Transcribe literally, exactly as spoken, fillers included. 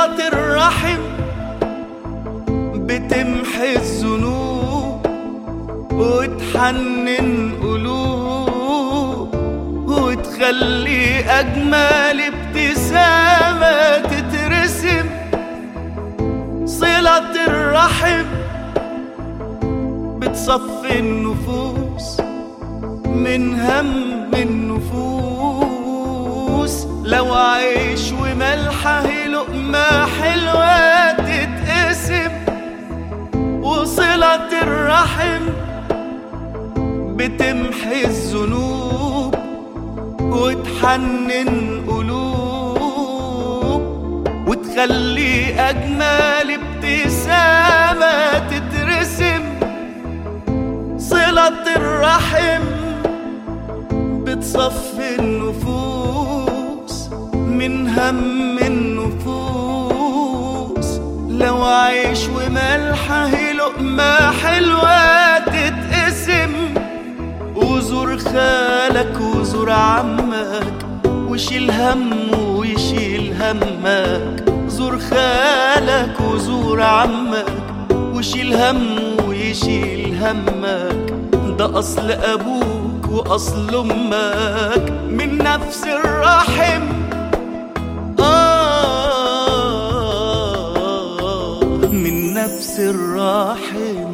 صلة الرحم بتمحي الذنوب وتحنن قلوب وتخلي أجمل ابتسامة تترسم. صلة الرحم بتصفي النفوس من هم النفوس، لو عيش وملحه لقمة حلوة تتقسم. وصلة الرحم بتمحي الذنوب وتحنن قلوب وتخلي أجمل ابتسامة تترسم. صلة الرحم بتصفي النفوس من هم النفوس، لو عيش وملحه لقمة حلوة تتقسم. وزور خالك وزور عمك وشيل هم ويشيل همك. زور خالك وزور عمك وشيل هم ويشيل همك، ده أصل أبوك وأصل أمك من نفس الرحم. آه من نفس الرحم.